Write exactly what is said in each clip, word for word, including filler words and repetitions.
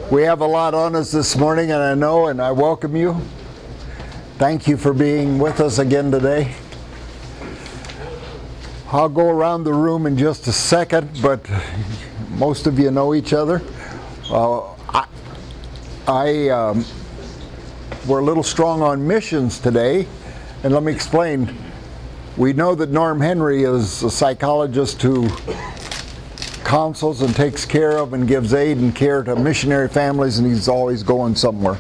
We have a lot on us this morning, and I know, and I welcome you. Thank you for being with us again today. I'll go around the room in just a second, but most of you know each other. Uh, I, I um, we're a little strong on missions today, and let me explain. We know that Norm Henry is a psychologist who counsels and takes care of and gives aid and care to missionary families, and he's always going somewhere.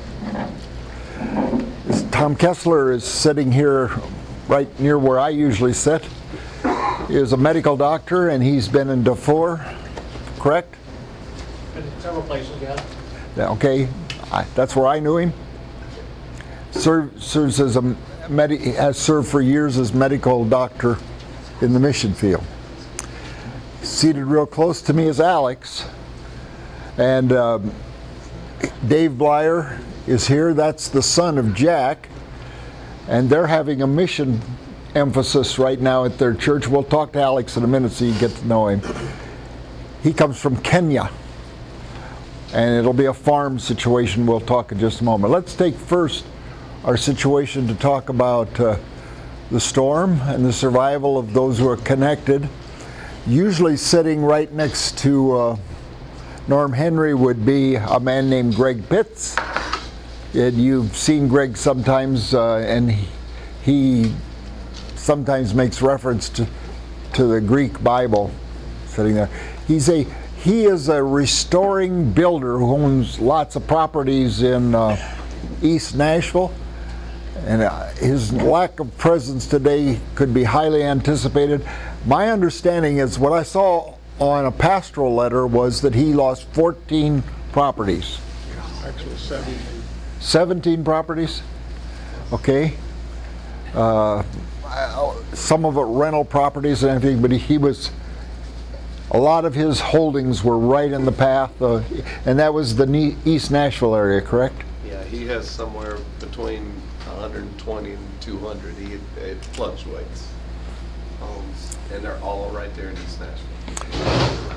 Tom Kessler is sitting here right near where I usually sit. He is a medical doctor, and he's been in Darfur, correct? Been in several places, yeah. Yeah, okay, I, that's where I knew him. Serve, serves as a Medi- has served for years as medical doctor in the mission field. Seated real close to me is Alex, and um, Dave Blyer is here. That's the son of Jack, and they're having a mission emphasis right now at their church. We'll talk to Alex in a minute so you get to know him. He comes from Kenya, and it'll be a farm situation. We'll talk in just a moment. Let's take first our situation to talk about uh, the storm and the survival of those who are connected. Usually sitting right next to uh, Norm Henry would be a man named Greg Pitts. And you've seen Greg sometimes, uh, and he, he sometimes makes reference to, to the Greek Bible sitting there. He's a, he is a restoring builder who owns lots of properties in uh, East Nashville. And uh, his lack of presence today could be highly anticipated. My understanding is what I saw on a pastoral letter was that he lost fourteen properties. Actually, seventeen. seventeen properties? Okay. Uh, some of it rental properties and everything, but he, he was, a lot of his holdings were right in the path, uh, and that was the East Nashville area, correct? Yeah, he has somewhere between one hundred twenty and two hundred. He, it fluctuates. Homes, and they're all right there in East Nashville.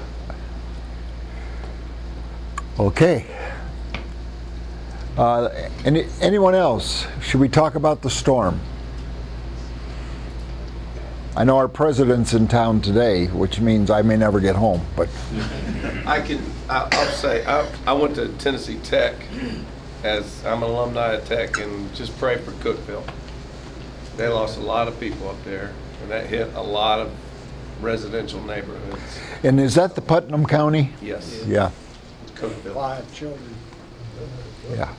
Okay. Uh, any, anyone else? Should we talk about the storm? I know our president's in town today, which means I may never get home, but I can, I, I'll say, I, I went to Tennessee Tech, as I'm an alumni at Tech, and just pray for Cookeville. They lost a lot of people up there, and that hit a lot of residential neighborhoods. And is that the Putnam County? Yes. Yeah. Cookeville. Five children. Yeah.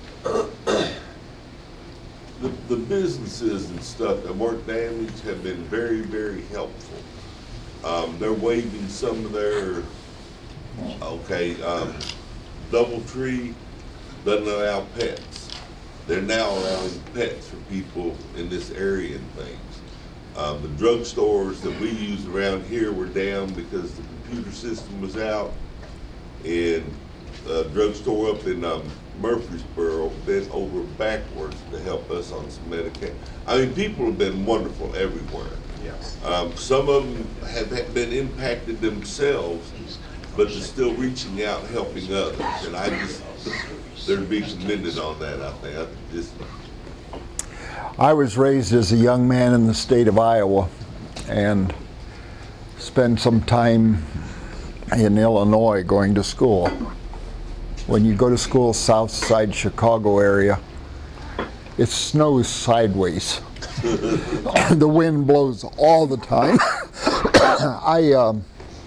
The, the businesses and stuff that weren't damaged have been very, very helpful. Um, they're waiving some of their, okay, um, DoubleTree doesn't allow pets. They're now allowing pets for people in this area and things. Um, the drugstores that we use around here were down because the computer system was out, and a drugstore up in um, Murfreesboro bent over backwards to help us on some medication. I mean, people have been wonderful everywhere. Yes. Um, some of them have been impacted themselves, but they're still reaching out and helping others. And I just, they're to be commended on that, I think. I just, I was raised as a young man in the state of Iowa and spent some time in Illinois going to school. When you go to school south side Chicago area, it snows sideways. The wind blows all the time. I, um,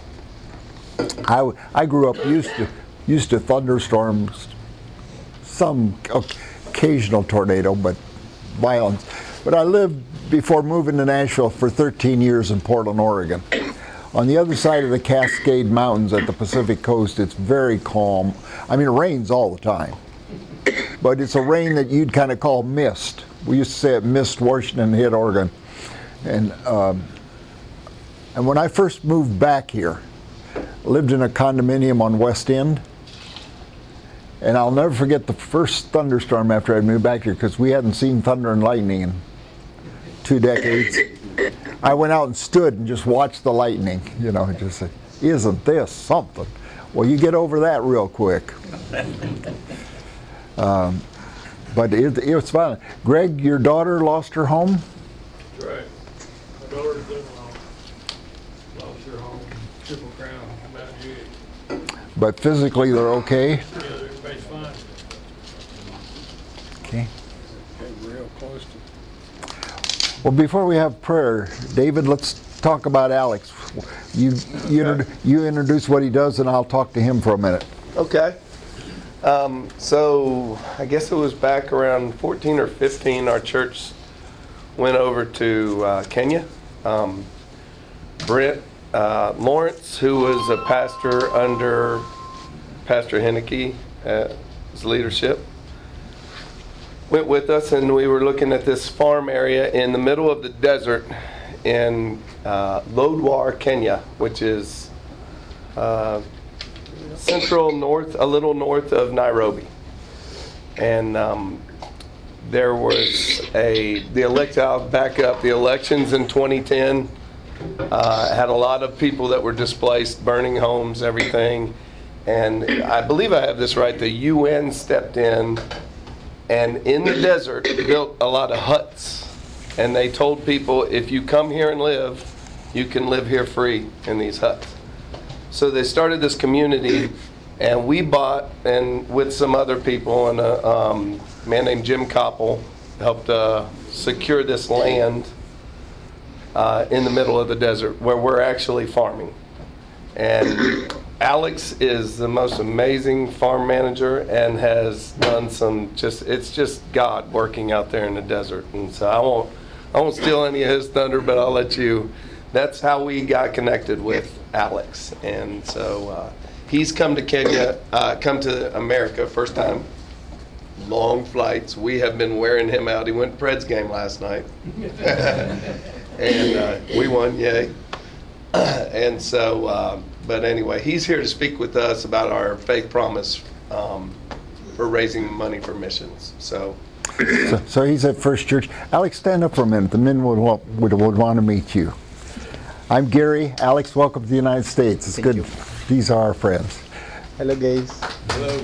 I I grew up used to used to thunderstorms, some occasional tornado, but violence. But I lived before moving to Nashville for thirteen years in Portland, Oregon. On the other side of the Cascade Mountains at the Pacific Coast, it's very calm. I mean, it rains all the time, but it's a rain that you'd kind of call mist. We used to say it missed Washington, hit Oregon. And, um, and when I first moved back here, I lived in a condominium on West End, and I'll never forget the first thunderstorm after I moved back here, because we hadn't seen thunder and lightning in two decades. I went out and stood and just watched the lightning, you know, and just said, isn't this something? Well, you get over that real quick. Um, but it, it was fun. Greg, your daughter lost her home? That's right. My daughter's in-law lost her home, Triple Crown, Mount Juliet. But physically they're okay? Yeah, everybody's fine. Okay. Getting real close to. Well, before we have prayer, David, let's talk about Alex. You you, Okay. introdu- you introduce what he does, and I'll talk to him for a minute. Okay. Um, so I guess it was back around fourteen or fifteen, our church went over to uh, Kenya. Um, Brent uh, Lawrence, who was a pastor under Pastor Henneke, uh, his leadership, went with us, and we were looking at this farm area in the middle of the desert in uh, Lodwar, Kenya, which is uh, central north, a little north of Nairobi. And um, there was a, the elect, I'll back up, the elections in twenty ten uh, had a lot of people that were displaced, burning homes, everything. And I believe I have this right, the U N stepped in and in the desert built a lot of huts. And they told people, if you come here and live, you can live here free in these huts. So they started this community, and we bought, and with some other people, and a um, man named Jim Koppel helped uh, secure this land uh, in the middle of the desert where we're actually farming. And Alex is the most amazing farm manager and has done some just, it's just God working out there in the desert. And so I won't, I won't steal any of his thunder, but I'll let you. That's how we got connected with Alex. And so uh, he's come to Kenya, uh, come to America first time. Long flights. We have been wearing him out. He went to Pred's game last night. and uh, we won, yay. and so, uh, but anyway, he's here to speak with us about our faith promise um, for raising money for missions. So. So, so he's at First Church. Alex, stand up for a minute. The men would, wa- would, would want to meet you. I'm Gary. Alex, welcome to the United States. It's Thank good. you. These are our friends. Hello, guys. Hello.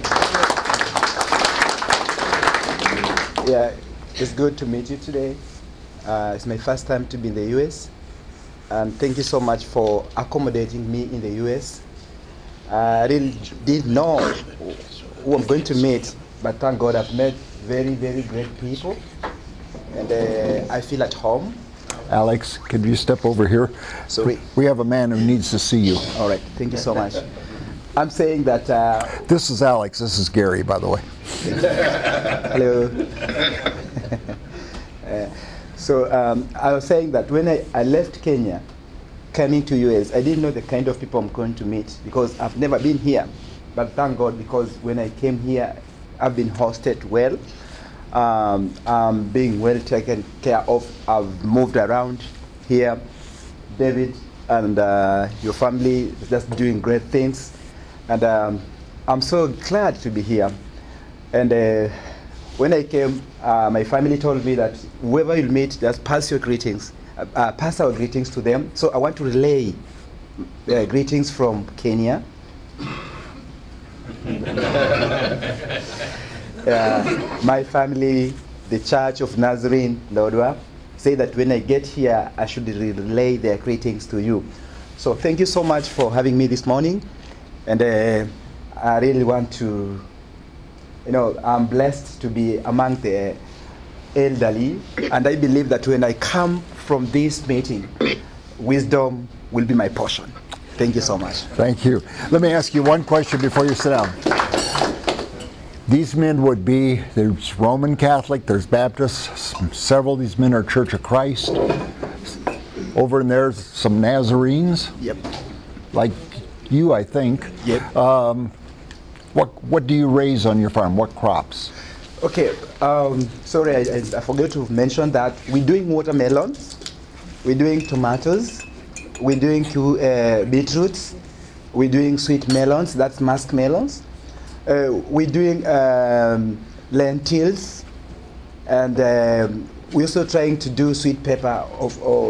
Yeah, it's good to meet you today. Uh, it's my first time to be in the U S, and thank you so much for accommodating me in the U S. Uh, I really didn't know who I'm going to meet, but thank God I've met very, very great people, and uh, I feel at home. Alex, could you step over here? Sorry. We have a man who needs to see you. All right, thank you so much. I'm saying that. Uh, This is Alex. This is Gary, by the way. Hello. uh, so um, I was saying that when I, I left Kenya, coming to U S, I didn't know the kind of people I'm going to meet because I've never been here. But thank God, because when I came here, I've been hosted well. Um, I'm being well taken care of. I've moved around here. David and uh, your family is just doing great things. And um, I'm so glad to be here. And uh, when I came, uh, my family told me that whoever you meet, just pass your greetings, uh, uh, pass our greetings to them. So I want to relay uh, greetings from Kenya. uh, my family, the Church of Nazarene, Lodwar, say that when I get here, I should relay their greetings to you. So thank you so much for having me this morning. And uh, I really want to, you know, I'm blessed to be among the elderly, and I believe that when I come from this meeting, wisdom will be my portion. Thank you so much. Thank you. Let me ask you one question before you sit down. These men would be, there's Roman Catholic, there's Baptists, several of these men are Church of Christ. Over in there's some Nazarenes, Yep. like you, I think. Yep. Um, what what do you raise on your farm? What crops? Okay. Um, sorry, I, I I forgot to mention that we're doing watermelons, we're doing tomatoes, we're doing uh, beetroots, we're doing sweet melons. That's musk melons. Uh, we're doing um, lentils, and um, we're also trying to do sweet pepper of, of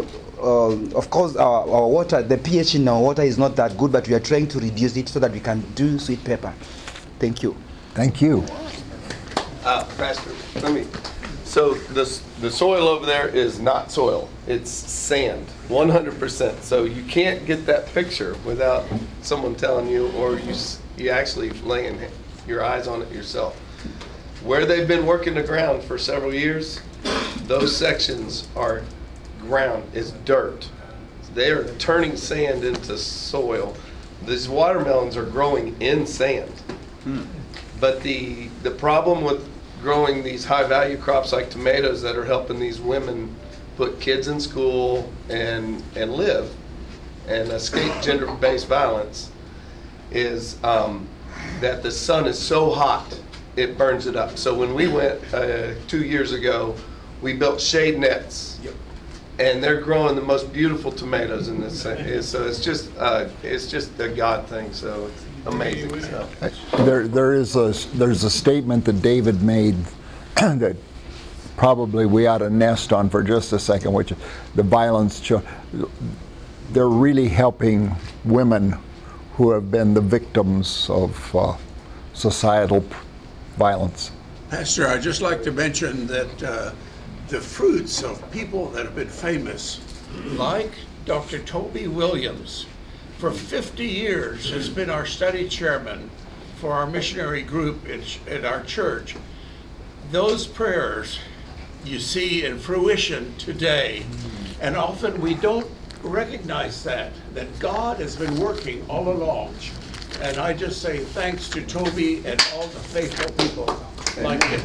uh, of course, our, our water, the pH in our water is not that good, but we are trying to reduce it so that we can do sweet pepper. Thank you. Thank you. Uh, Pastor, let me, so the, the soil over there is not soil, it's sand, one hundred percent. So you can't get that picture without someone telling you, or you, s- you actually laying your eyes on it yourself. Where they've been working the ground for several years, those sections are ground, is dirt. They are turning sand into soil. These watermelons are growing in sand. But the, the problem with growing these high-value crops like tomatoes that are helping these women put kids in school and, and live and escape gender-based violence is um, that the sun is so hot, it burns it up. So when we went uh, two years ago, we built shade nets. And they're growing the most beautiful tomatoes in this. thing. So it's just, uh, it's just a God thing. So it's amazing stuff. There, there is a, there's a statement that David made that probably we ought to nest on for just a second, which is the violence. Cho- They're really helping women who have been the victims of uh, societal p- violence. Pastor, I'd just like to mention that uh, the fruits of people that have been famous, like Doctor Toby Williams, for fifty years has been our study chairman for our missionary group in, in our church. Those prayers you see in fruition today, and often we don't recognize that, that God has been working all along. And I just say thanks to Toby and all the faithful people like him.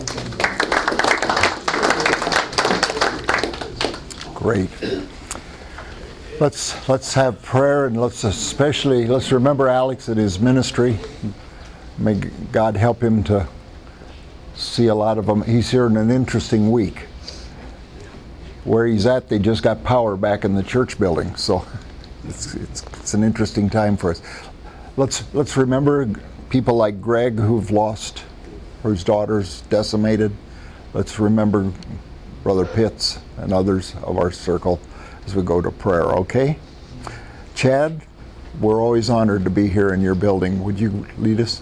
Great. Let's let's have prayer, and let's especially let's remember Alex and his ministry. May God help him to see a lot of them. He's here in an interesting week. Where he's at, they just got power back in the church building, so it's it's, it's an interesting time for us. Let's let's remember people like Greg who've lost, whose daughter's decimated. Let's remember Brother Pitts and others of our circle as we go to prayer, okay? Chad, we're always honored to be here in your building. Would you lead us?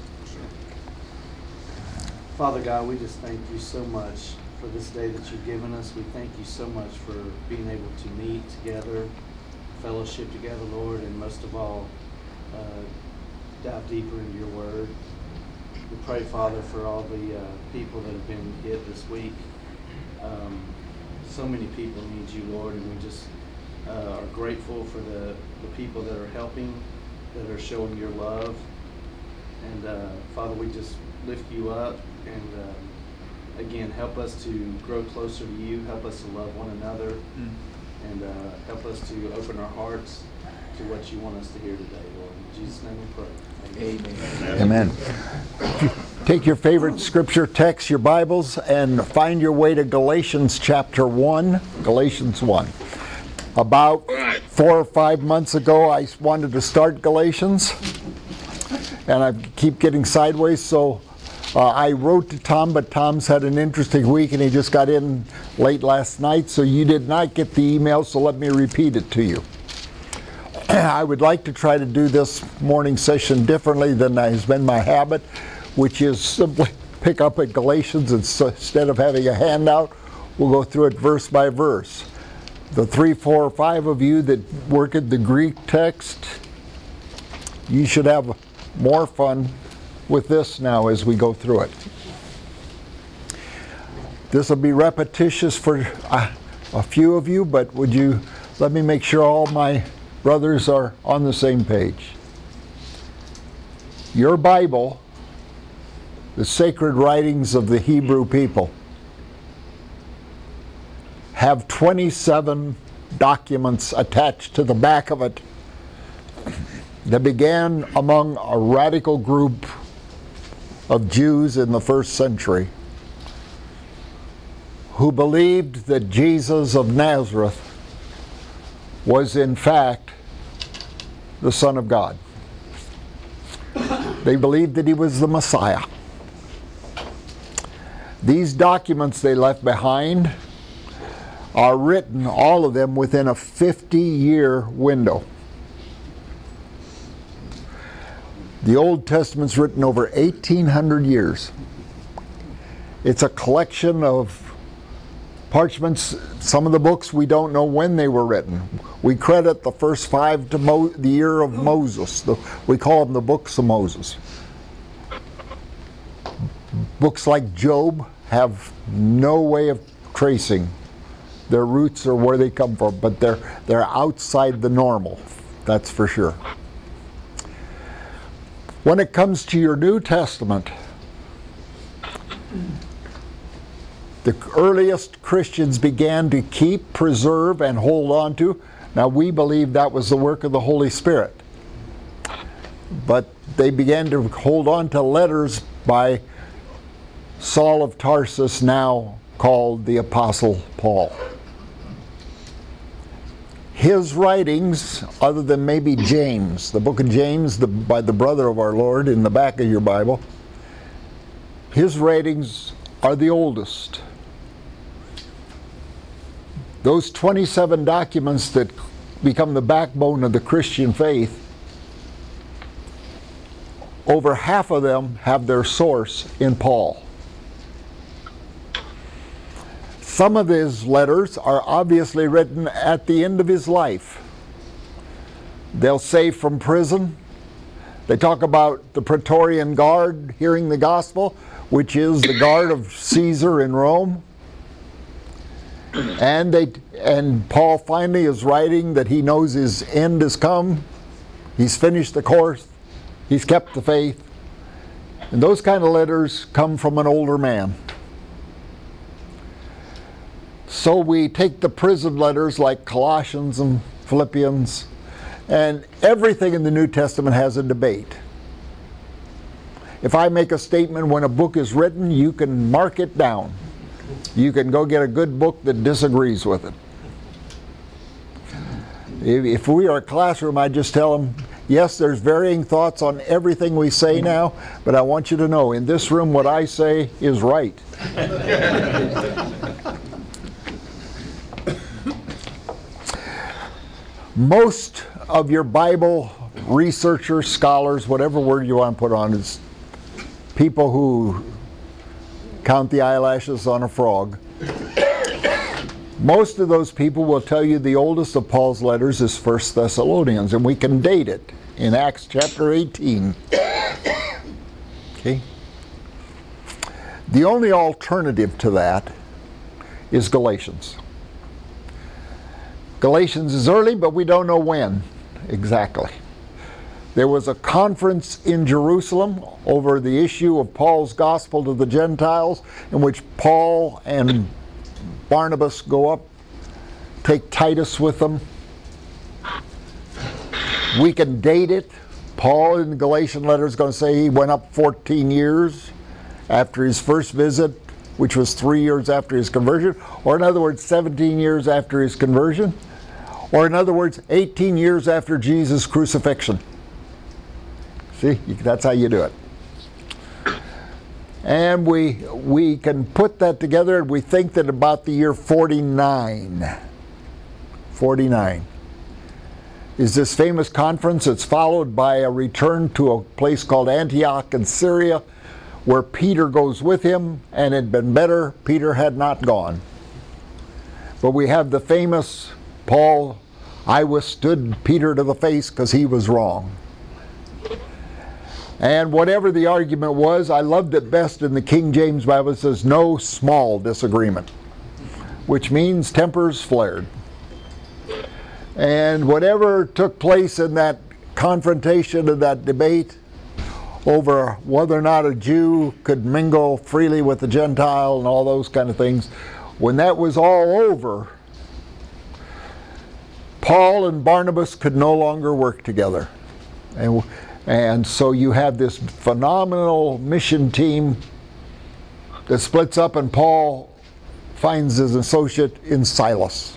Father God, we just thank you so much for this day that you've given us. We thank you so much for being able to meet together, fellowship together, Lord, and most of all, uh, dive deeper into your word. We pray, Father, for all the uh, people that have been hit this week. Um, so many people need you, Lord, and we just uh, are grateful for the, the people that are helping, that are showing your love. And uh, Father, we just lift you up, and uh, again, help us to grow closer to you, help us to love one another, mm. and uh, help us to open our hearts to what you want us to hear today, Lord. In Jesus' name we pray. Amen. Amen. Take your favorite scripture text, your Bibles, and find your way to Galatians chapter one. Galatians one. About four or five months ago, I wanted to start Galatians, and I keep getting sideways, so uh, I wrote to Tom, but Tom's had an interesting week, and he just got in late last night, so you did not get the email, so let me repeat it to you. I would like to try to do this morning session differently than has been my habit, which is simply pick up at Galatians, and so instead of having a handout, we'll go through it verse by verse. The three, four, or five of you that work at the Greek text, you should have more fun with this now as we go through it. This will be repetitious for a, a few of you, but would you let me make sure all my brothers are on the same page. Your Bible, the sacred writings of the Hebrew people, have twenty-seven documents attached to the back of it that began among a radical group of Jews in the first century who believed that Jesus of Nazareth was in fact the Son of God. They believed that he was the Messiah. These documents they left behind are written, all of them, within a fifty-year window. The Old Testament's written over eighteen hundred years. It's a collection of parchments. Some of the books we don't know when they were written. We credit the first five to Mo the year of Moses. The, we call them the books of Moses. Books like Job have no way of tracing their roots or where they come from, but they're they're outside the normal, that's for sure. When it comes to your New Testament, the earliest Christians began to keep, preserve, and hold on to. Now, we believe that was the work of the Holy Spirit. But they began to hold on to letters by Saul of Tarsus, now called the Apostle Paul. His writings, other than maybe James, the book of James, the, by the brother of our Lord in the back of your Bible, his writings are the oldest. Those twenty-seven documents that become the backbone of the Christian faith, over half of them have their source in Paul. Some of his letters are obviously written at the end of his life. They'll say from prison. They talk about the Praetorian Guard hearing the gospel, which is the guard of Caesar in Rome. And they and Paul finally is writing that he knows his end has come. He's finished the course. He's kept the faith. And those kind of letters come from an older man. So we take the prison letters like Colossians and Philippians, and everything in the New Testament has a debate. If I make a statement when a book is written, you can mark it down. You can go get a good book that disagrees with it. If, if we are a classroom, I just tell them, yes, there's varying thoughts on everything we say now, but I want you to know, in this room, what I say is right. Most of your Bible researchers, scholars, whatever word you want to put on, is people who count the eyelashes on a frog. Most of those people will tell you the oldest of Paul's letters is First Thessalonians, and we can date it in Acts chapter eighteen. Okay? The only alternative to that is Galatians. Galatians is early, but we don't know when exactly. There was a conference in Jerusalem over the issue of Paul's gospel to the Gentiles, in which Paul and Barnabas go up, take Titus with them. We can date it. Paul in the Galatian letter is going to say he went up fourteen years after his first visit, which was three years after his conversion, or in other words, seventeen years after his conversion, or in other words, eighteen years after Jesus' crucifixion. See, that's how you do it. And we, we can put that together, and we think that about the year forty-nine, forty-nine is this famous conference. It's followed by a return to a place called Antioch in Syria, where Peter goes with him, and it had been better Peter had not gone. But we have the famous Paul, I withstood Peter to the face because he was wrong. And whatever the argument was, I loved it best in the King James Bible. It says, no small disagreement, which means tempers flared. And whatever took place in that confrontation and that debate over whether or not a Jew could mingle freely with the Gentile and all those kind of things, when that was all over, Paul and Barnabas could no longer work together. And, and so you have this phenomenal mission team that splits up, and Paul finds his associate in Silas.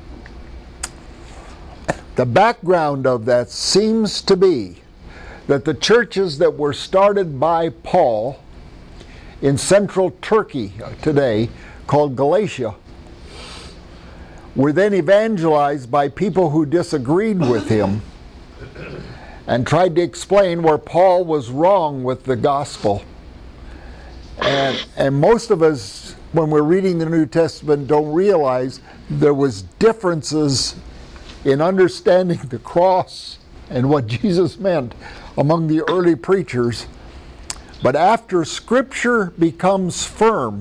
The background of that seems to be that the churches that were started by Paul in central Turkey today, called Galatia, were then evangelized by people who disagreed with him and tried to explain where Paul was wrong with the gospel. And, and most of us, when we're reading the New Testament, don't realize there was differences in understanding the cross and what Jesus meant among the early preachers. But after Scripture becomes firm,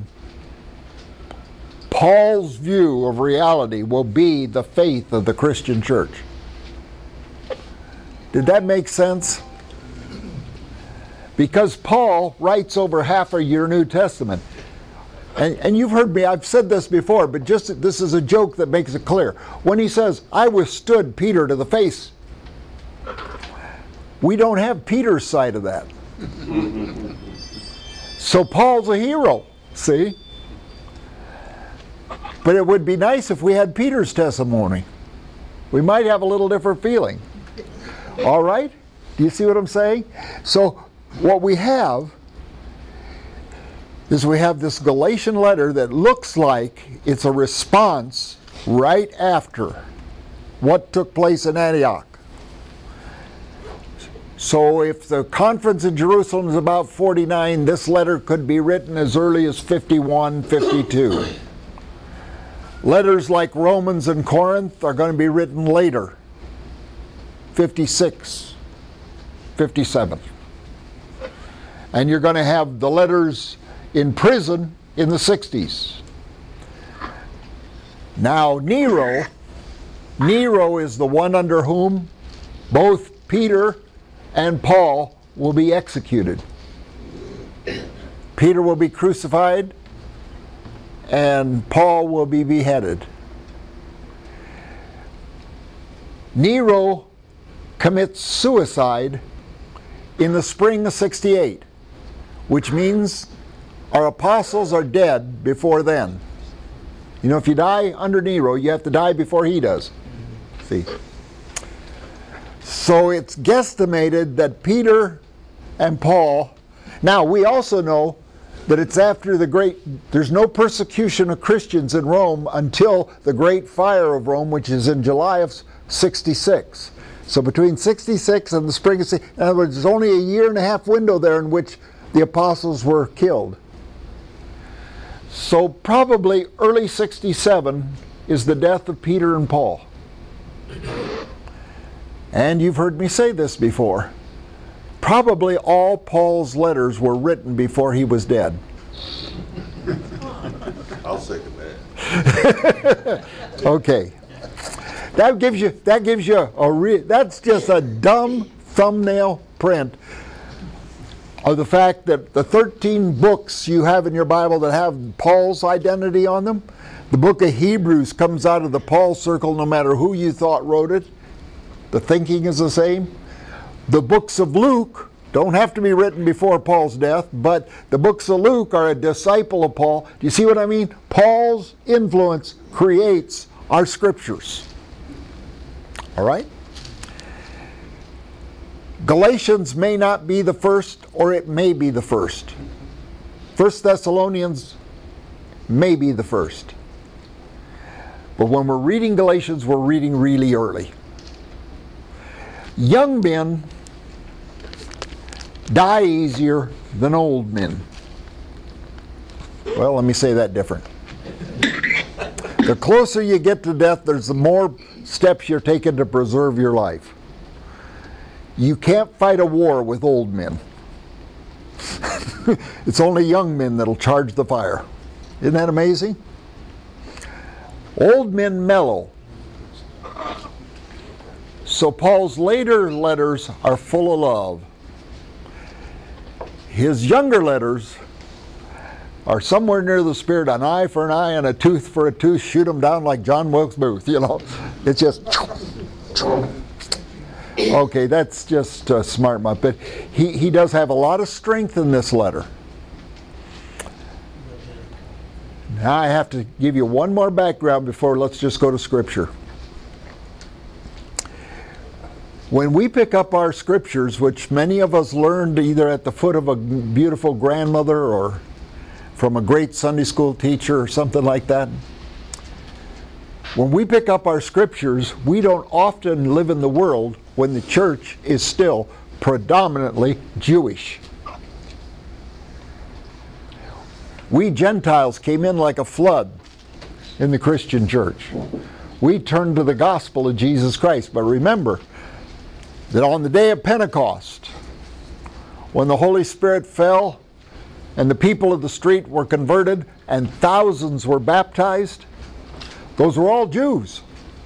Paul's view of reality will be the faith of the Christian church. Did that make sense? Because Paul writes over half of your New Testament. And, and you've heard me, I've said this before, but just this is a joke that makes it clear. When he says, I withstood Peter to the face, we don't have Peter's side of that. So Paul's a hero, see? But it would be nice if we had Peter's testimony. We might have a little different feeling. All right? Do you see what I'm saying? So what we have is we have this Galatian letter that looks like it's a response right after what took place in Antioch. So if the conference in Jerusalem is about forty-nine, this letter could be written as early as fifty-one, fifty-two. Letters like Romans and Corinth are going to be written later, fifty-six, fifty-seven. And you're going to have the letters in prison in the sixties. Now Nero, Nero is the one under whom both Peter and Paul will be executed. Peter will be crucified and Paul will be beheaded. Nero commits suicide in the spring of sixty-eight, which means our apostles are dead before then. You know, if you die under Nero, you have to die before he does. See? So it's guesstimated that Peter and Paul, now we also know that it's after the great, there's no persecution of Christians in Rome until the Great Fire of Rome, which is in July of sixty-six. So between sixty-six and the spring of sixty-six, in other words, there's only a year and a half window there in which the apostles were killed. So probably early sixty-seven is the death of Peter and Paul. And you've heard me say this before. Probably all Paul's letters were written before he was dead. I'll second that. Okay. That gives you that gives you a re that's just a dumb thumbnail print of the fact that the thirteen books you have in your Bible that have Paul's identity on them, the book of Hebrews comes out of the Paul circle no matter who you thought wrote it. The thinking is the same. The books of Luke don't have to be written before Paul's death, but the books of Luke are a disciple of Paul. Do you see what I mean? Paul's influence creates our scriptures. All right? Galatians may not be the first, or it may be the first. First Thessalonians may be the first. But when we're reading Galatians, we're reading really early. Young men die easier than old men. Well, let me say that different. The closer you get to death, there's the more steps you're taking to preserve your life. You can't fight a war with old men. It's only young men that'll charge the fire. Isn't that amazing? Old men mellow. So Paul's later letters are full of love. His younger letters are somewhere near the spirit, an eye for an eye and a tooth for a tooth, shoot them down like John Wilkes Booth, you know. It's just, okay, that's just uh, smart, but he, he does have a lot of strength in this letter. Now I have to give you one more background before let's just go to Scripture. When we pick up our scriptures, which many of us learned either at the foot of a beautiful grandmother or from a great Sunday school teacher or something like that, When we pick up our scriptures, we don't often live in the world when the church is still predominantly Jewish. We Gentiles came in like a flood in the Christian church. We turned to the gospel of Jesus Christ. But remember that on the day of Pentecost, when the Holy Spirit fell and the people of the street were converted and thousands were baptized, those were all Jews.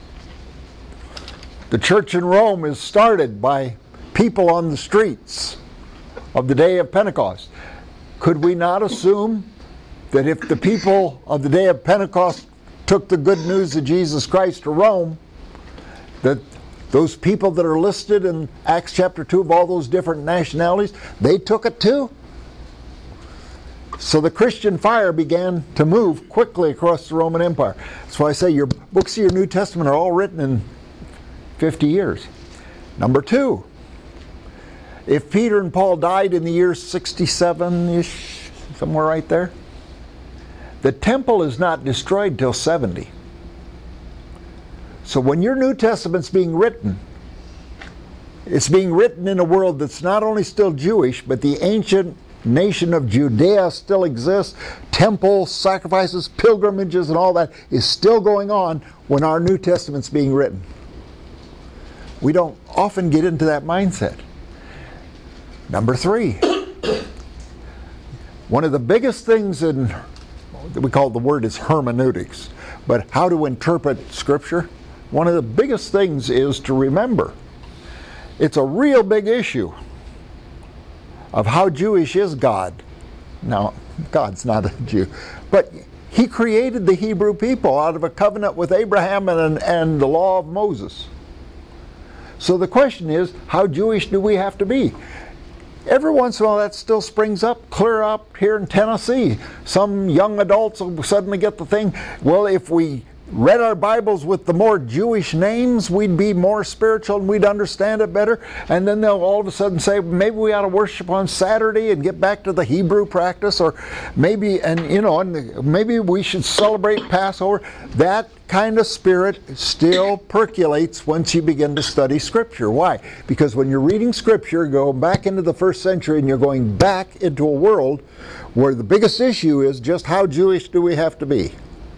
The church in Rome is started by people on the streets of the day of Pentecost. Could we not assume that if the people of the day of Pentecost took the good news of Jesus Christ to Rome, that those people that are listed in Acts chapter two of all those different nationalities, they took it too? So the Christian fire began to move quickly across the Roman Empire. That's why I say your books of your New Testament are all written in fifty years. Number two, if Peter and Paul died in the year sixty-seven-ish, somewhere right there, the temple is not destroyed till seventy. So when your New Testament's being written, it's being written in a world that's not only still Jewish, but the ancient nation of Judea still exists. Temples, sacrifices, pilgrimages, and all that is still going on when our New Testament's being written. We don't often get into that mindset. Number three, one of the biggest things in, that we call the word is hermeneutics, but how to interpret Scripture, one of the biggest things is to remember it's a real big issue of how Jewish is God. Now, God's not a Jew, but He created the Hebrew people out of a covenant with Abraham and, and the law of Moses. So the question is, how Jewish do we have to be? Every once in a while that still springs up, clear up here in Tennessee. Some young adults will suddenly get the thing, well, if we read our Bibles with the more Jewish names, we'd be more spiritual and we'd understand it better. And then they'll all of a sudden say, maybe we ought to worship on Saturday and get back to the Hebrew practice, or maybe, and you know, and maybe we should celebrate Passover. That kind of spirit still percolates once you begin to study Scripture. Why? Because when you're reading Scripture, go back into the first century and you're going back into a world where the biggest issue is just how Jewish do we have to be?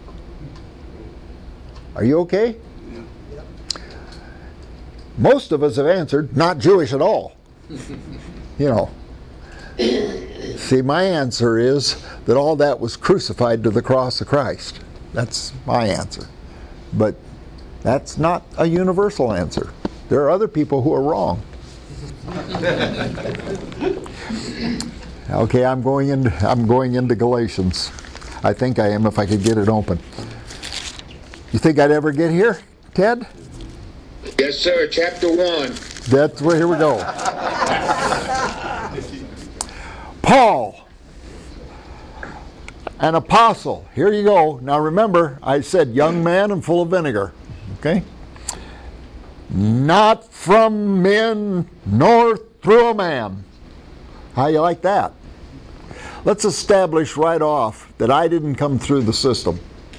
Are you okay? Yeah. Most of us have answered, not Jewish at all. You know. See, my answer is that all that was crucified to the cross of Christ. That's my answer. But that's not a universal answer. There are other people who are wrong. Okay, I'm going into, I'm going into Galatians. I think I am if I could get it open. You think I'd ever get here, Ted? Yes, sir. Chapter one. That's where, here we go. Paul, an apostle. Here you go. Now remember, I said young man and full of vinegar. Okay? Not from men, nor through a man. How you like that? Let's establish right off that I didn't come through the system,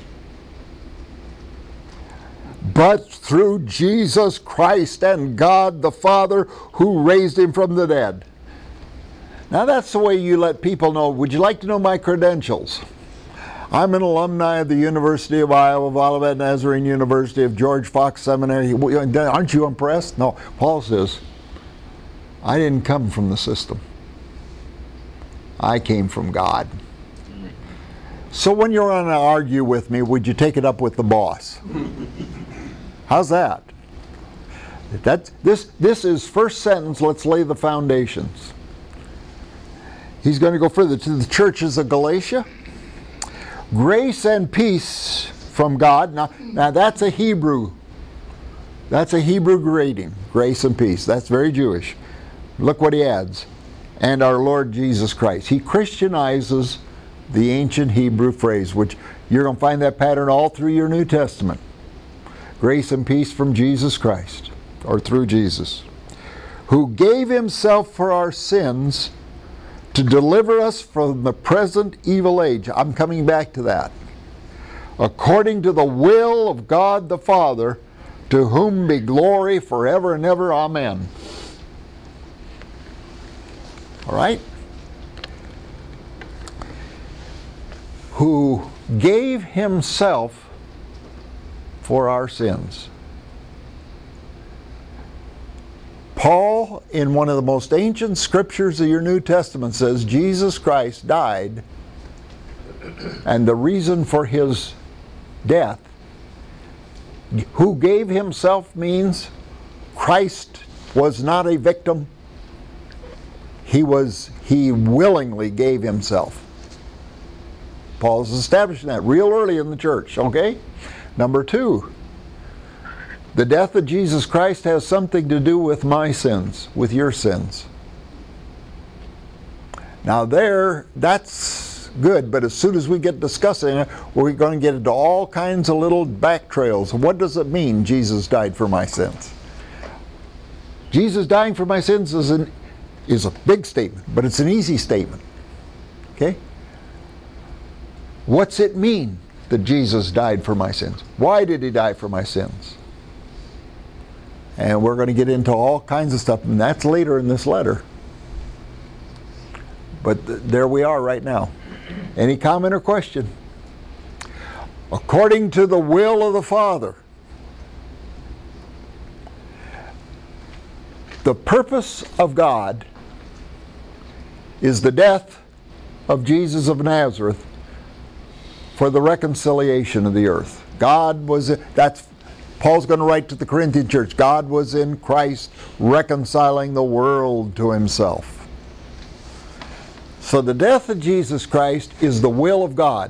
but through Jesus Christ and God the Father who raised Him from the dead. Now that's the way you let people know. Would you like to know my credentials? I'm an alumni of the University of Iowa, of Olivet Nazarene University, of George Fox Seminary. Aren't you impressed? No. Paul says, I didn't come from the system. I came from God. So when you're going to argue with me, would you take it up with the boss? How's that? That's, this, this is first sentence, let's lay the foundations. He's going to go further to the churches of Galatia. Grace and peace from God. Now, now that's a Hebrew. That's a Hebrew greeting. Grace and peace. That's very Jewish. Look what he adds. And our Lord Jesus Christ. He Christianizes the ancient Hebrew phrase, which you're going to find that pattern all through your New Testament. Grace and peace from Jesus Christ, or through Jesus, who gave Himself for our sins to deliver us from the present evil age. I'm coming back to that. according to the will of God the Father, to whom be glory forever and ever. Amen. All right? Who gave himself for our sins. Paul, in one of the most ancient scriptures of your New Testament, says Jesus Christ died, and the reason for his death, who gave himself, means Christ was not a victim. He was, he willingly gave himself. Paul's establishing that real early in the church, okay? Number two, the death of Jesus Christ has something to do with my sins, with your sins. Now there, that's good, but as soon as we get discussing it, we're going to get into all kinds of little back trails. What does it mean, Jesus died for my sins? Jesus dying for my sins is, an, is a big statement, but it's an easy statement. Okay? What's it mean that Jesus died for my sins? Why did he die for my sins? And we're going to get into all kinds of stuff, and that's later in this letter. But th- there we are right now. Any comment or question? According to the will of the Father. The purpose of God is the death of Jesus of Nazareth for the reconciliation of the earth. God was, that's, Paul's going to write to the Corinthian church, God was in Christ reconciling the world to himself. So the death of Jesus Christ is the will of God.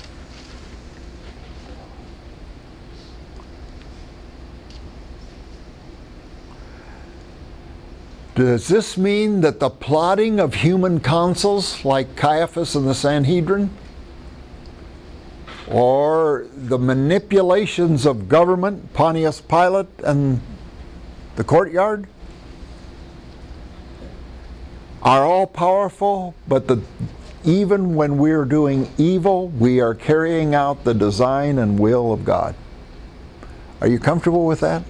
Does this mean that the plotting of human councils like Caiaphas and the Sanhedrin, or the manipulations of government, Pontius Pilate and the courtyard, are all powerful, but the, even when we're doing evil, we are carrying out the design and will of God? Are you comfortable with that?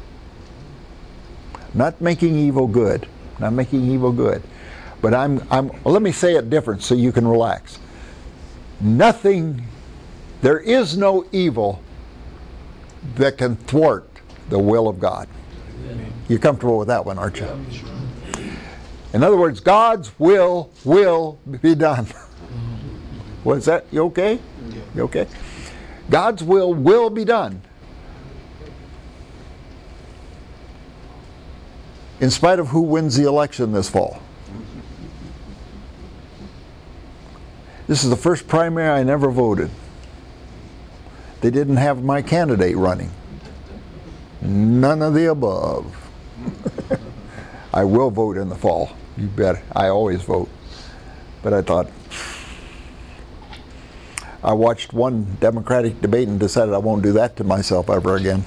Not making evil good. Not making evil good. But I'm, I'm, well, let me say it different so you can relax. Nothing, there is no evil that can thwart the will of God. You're comfortable with that one, aren't you? In other words, God's will will be done. What's that? You okay? You okay? God's will will be done. In spite of who wins the election this fall. This is the first primary I never voted. They didn't have my candidate running. None of the above. I will vote in the fall. You bet. I always vote. But I thought, I watched one Democratic debate and decided I won't do that to myself ever again.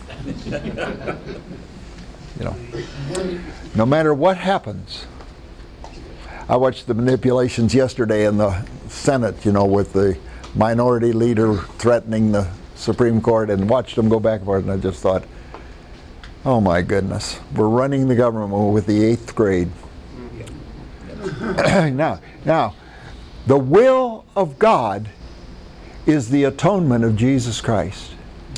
You know, no matter what happens. I watched the manipulations yesterday in the Senate, you know, with the minority leader threatening the Supreme Court, and watched them go back and forth, and I just thought, oh my goodness, we're running the government with the eighth grade. now, now, the will of God is the atonement of Jesus Christ.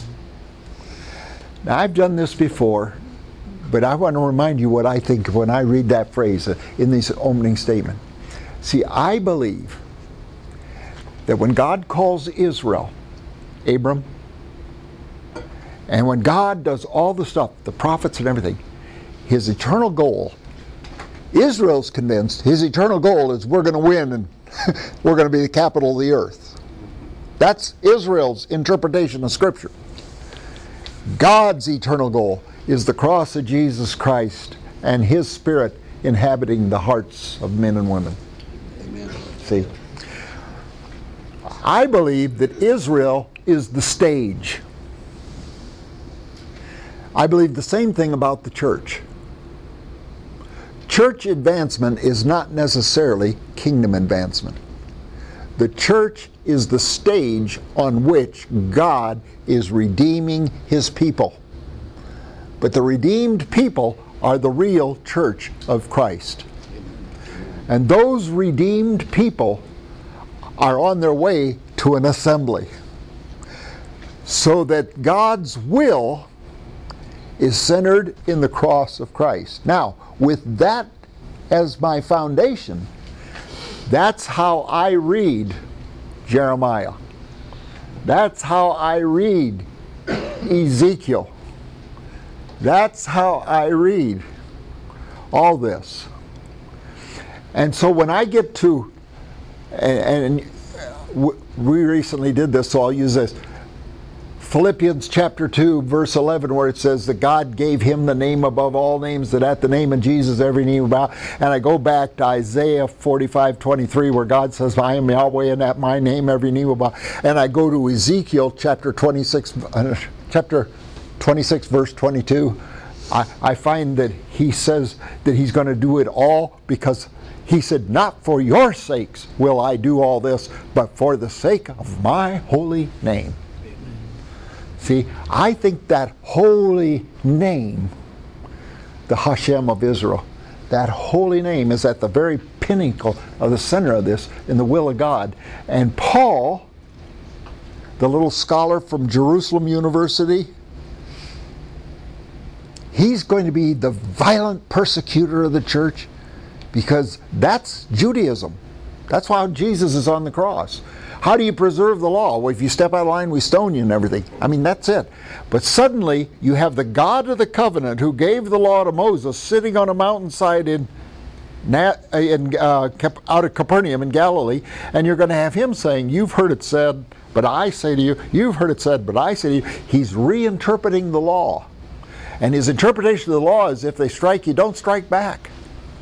Now, I've done this before, but I want to remind you what I think when I read that phrase in this opening statement. See, I believe that when God calls Israel, Abram, and when God does all the stuff, the prophets and everything, his eternal goal, Israel's convinced his eternal goal is we're going to win and we're going to be the capital of the earth. That's Israel's interpretation of Scripture. God's eternal goal is the cross of Jesus Christ and his Spirit inhabiting the hearts of men and women. Amen. See? I believe that Israel is the stage. I believe the same thing about the church. Church advancement is not necessarily kingdom advancement. The church is the stage on which God is redeeming his people. But the redeemed people are the real church of Christ. And those redeemed people are on their way to an assembly. So that God's will is centered in the cross of Christ. Now, with that as my foundation, that's how I read Jeremiah. That's how I read Ezekiel. That's how I read all this. And so when I get to, and, and we recently did this, so I'll use this, Philippians chapter two, verse eleven, where it says that God gave him the name above all names, that at the name of Jesus every knee will bow. And I go back to Isaiah forty-five twenty-three, where God says, I am Yahweh, and at my name every knee will bow. And I go to Ezekiel chapter twenty-six, uh, chapter twenty-six, verse twenty-two. I, I find that he says that he's going to do it all because he said, not for your sakes will I do all this, but for the sake of my holy name. See, I think that holy name, the Hashem of Israel, that holy name is at the very pinnacle of the center of this in the will of God. And Paul, the little scholar from Jerusalem University, he's going to be the violent persecutor of the church because that's Judaism. That's why Jesus is on the cross. How do you preserve the law? Well, if you step out of line, we stone you and everything. I mean, that's it. But suddenly, you have the God of the covenant who gave the law to Moses sitting on a mountainside in, in uh, out of Capernaum in Galilee, and you're going to have him saying, you've heard it said, but I say to you, you've heard it said, but I say to you. He's reinterpreting the law. And his interpretation of the law is if they strike you, don't strike back.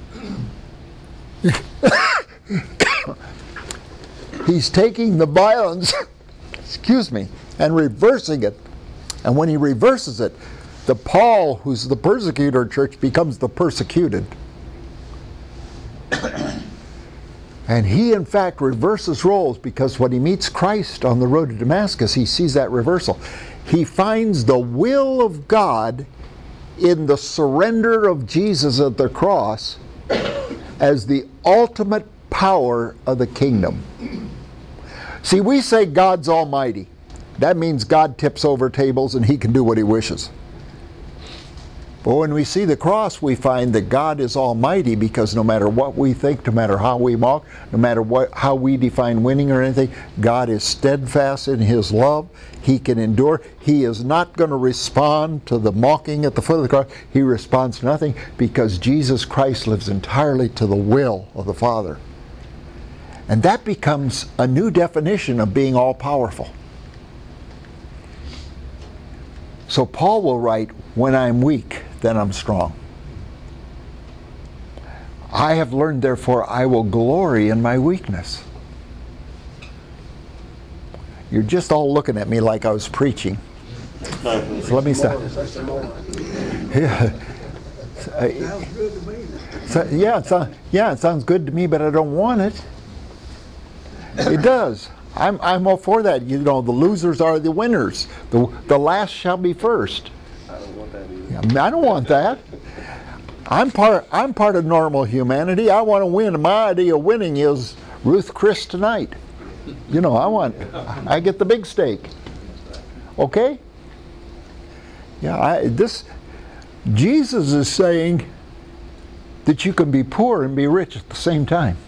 He's taking the violence, excuse me, and reversing it. And when he reverses it, the Paul, who's the persecutor of church, becomes the persecuted. And he, in fact, reverses roles because when he meets Christ on the road to Damascus, he sees that reversal. He finds the will of God in the surrender of Jesus at the cross as the ultimate power of the kingdom. See, we say God's almighty. That means God tips over tables and he can do what he wishes. But when we see the cross, we find that God is almighty because no matter what we think, no matter how we walk, no matter what, how we define winning or anything, God is steadfast in his love. He can endure. He is not going to respond to the mocking at the foot of the cross. He responds to nothing because Jesus Christ lives entirely to the will of the Father. And that becomes a new definition of being all-powerful. So Paul will write, when I'm weak, then I'm strong. I have learned, therefore, I will glory in my weakness. You're just all looking at me like I was preaching. So let me stop. Yeah. So, yeah, it sounds, yeah, it sounds good to me, but I don't want it. It does. I'm, I'm all for that. You know, the losers are the winners. The, the last shall be first. I don't want that either. Yeah, I don't want that. I'm part, I'm part of normal humanity. I want to win. My idea of winning is Ruth Chris tonight. You know, I want, I get the big steak. Okay? Yeah, I, this, Jesus is saying that you can be poor and be rich at the same time.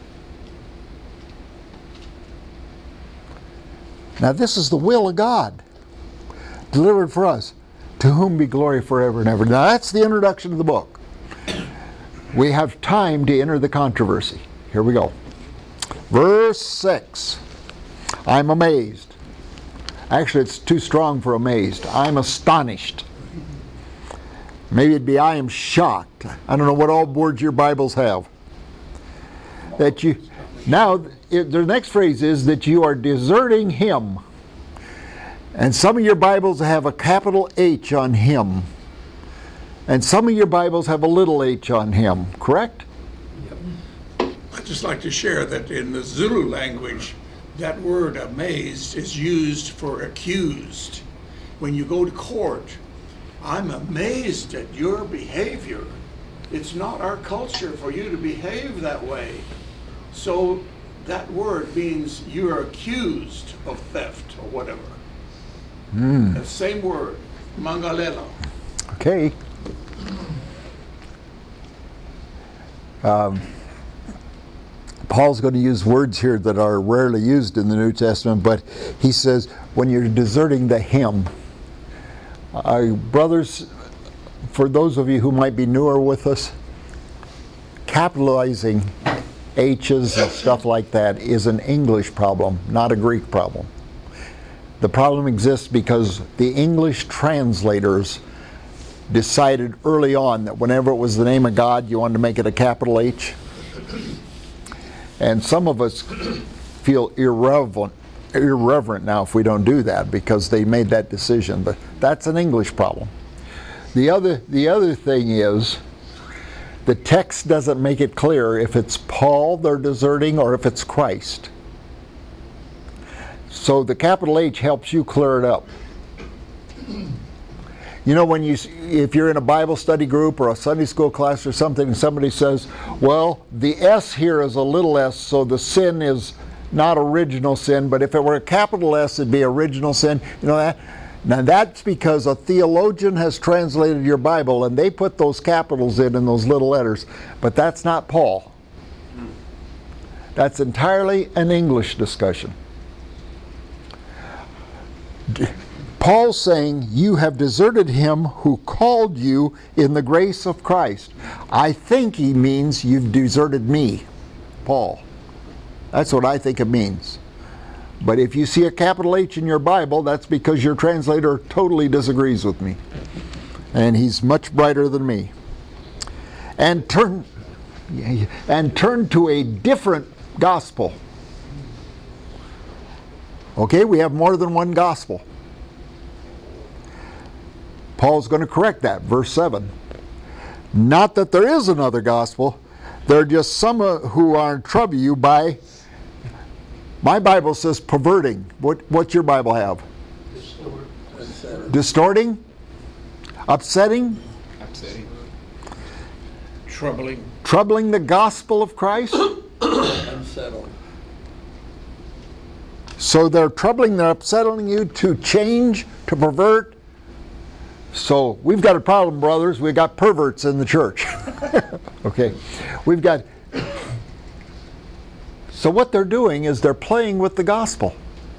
Now this is the will of God, delivered for us, to whom be glory forever and ever. Now that's the introduction of the book. We have time to enter the controversy. Here we go. Verse six. I'm amazed. Actually, it's too strong for amazed. I'm astonished. Maybe it'd be I am shocked. I don't know what all boards your Bibles have. That you... Now, it, the next phrase is that you are deserting him. And some of your Bibles have a capital H on him. And some of your Bibles have a little h on him, correct? But just like to share that in the Zulu language, that word amazed is used for accused. When you go to court, I'm amazed at your behavior. It's not our culture for you to behave that way. So that word means you're accused of theft or whatever. Mm. The same word, mangalelo. Okay. Um, Paul's going to use words here that are rarely used in the New Testament, but he says, when you're deserting the hymn, uh, brothers, for those of you who might be newer with us, capitalizing H's and stuff like that is an English problem, not a Greek problem. The problem exists because the English translators decided early on that whenever it was the name of God, you wanted to make it a capital H. And some of us feel irreverent, irreverent now if we don't do that because they made that decision. But that's an English problem. The other, the other thing is, the text doesn't make it clear if it's Paul they're deserting or if it's Christ. So the capital H helps you clear it up. You know, when you, if you're in a Bible study group or a Sunday school class or something, and somebody says, well, the S here is a little s, so the sin is not original sin, but if it were a capital S, it'd be original sin. You know that? Now that's because a theologian has translated your Bible and they put those capitals in in those little letters, but that's not Paul. That's entirely an English discussion. Paul's saying, you have deserted him who called you in the grace of Christ. I think he means you've deserted me, Paul. That's what I think it means. But if you see a capital H in your Bible, that's because your translator totally disagrees with me. And he's much brighter than me. And turn, and turn to a different gospel. Okay, we have more than one gospel. Paul's going to correct that, verse seven. Not that there is another gospel, there are just some who are in trouble you by, my Bible says perverting. What, what's your Bible have? Distorting. Distorting? Upsetting? Upsetting. Troubling. Troubling the gospel of Christ? Unsettling. So they're troubling, they're upsetting you to change, to pervert. So we've got a problem, brothers. We've got perverts in the church. Okay. We've got... So what they're doing is they're playing with the gospel.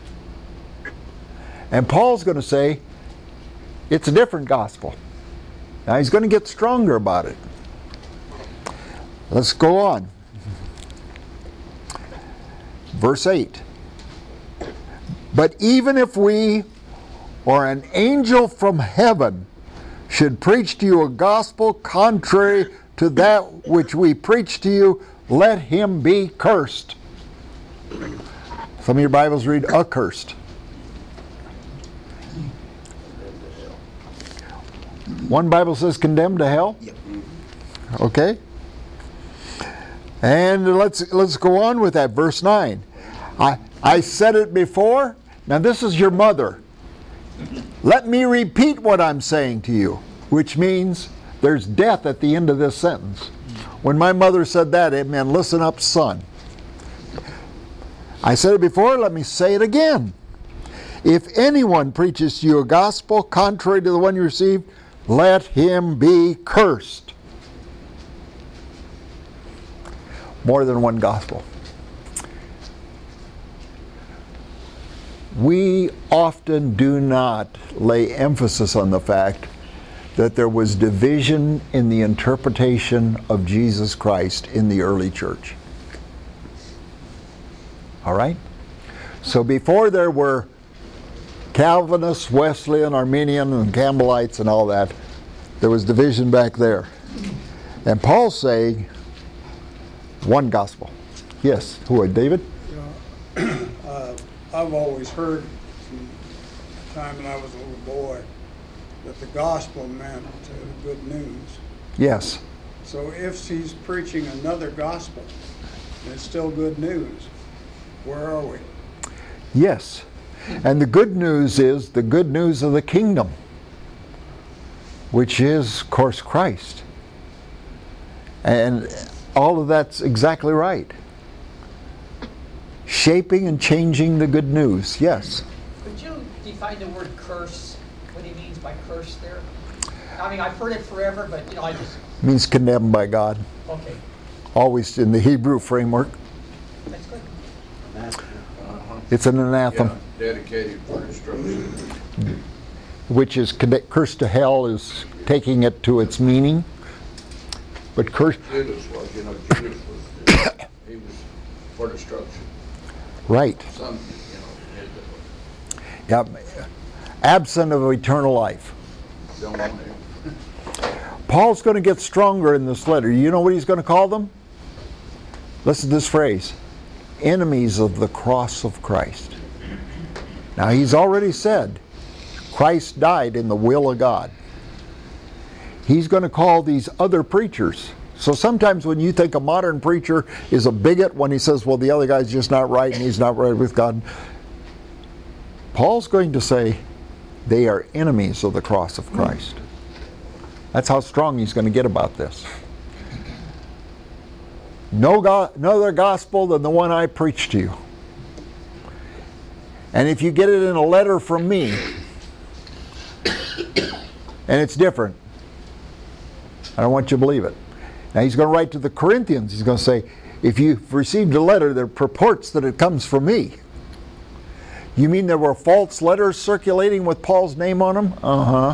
And Paul's going to say, it's a different gospel. Now he's going to get stronger about it. Let's go on. Verse eight. But even if we or an angel from heaven should preach to you a gospel contrary to that which we preach to you, let him be cursed. Some of your Bibles read accursed. One Bible says condemned to hell. Okay. And let's let's go on with that. Verse nine. I, I said it before. Now this is your mother. Let me repeat what I'm saying to you, which means there's death at the end of this sentence. When my mother said that, it meant, listen up, son. I said it before, let me say it again. If anyone preaches to you a gospel contrary to the one you received, let him be cursed. More than one gospel. We often do not lay emphasis on the fact that there was division in the interpretation of Jesus Christ in the early church. All right? So before there were Calvinists, Wesleyan, Arminian, and Campbellites and all that, there was division back there. And Paul's saying, one gospel. Yes, who are David? uh, I've always heard from the time when I was a little boy that the gospel meant uh, good news. Yes. So if he's preaching another gospel, and it's still good news. Where are we? Yes. And the good news is the good news of the kingdom, which is, of course, Christ. And all of that's exactly right. Shaping and changing the good news, yes. Could you define the word curse, what he means by curse there? I mean, I've heard it forever, but, you know, I just... It means condemned by God. Okay, Always in the Hebrew framework. that's good. It's an anathema, Yeah, dedicated for destruction. which is conne- cursed to hell is taking it to its meaning. But curse, Judas was, you know, Judas was, he was for destruction. right. Some, you know, had Yeah. Absent of eternal life. the- don't want to. Paul's going to get stronger in this letter. You know what he's going to call them? Listen to this phrase. Enemies of the cross of Christ. Now he's already said Christ died in the will of God. He's going to call these other preachers. So sometimes when you think a modern preacher is a bigot when he says, well, the other guy's just not right and he's not right with God, Paul's going to say they are enemies of the cross of Christ. That's how strong he's going to get about this. No, go- no other gospel than the one I preach to you. And if you get it in a letter from me, and it's different, I don't want you to believe it. Now he's going to write to the Corinthians. He's going to say, if you've received a letter that purports that it comes from me, you mean there were false letters circulating with Paul's name on them? Uh-huh.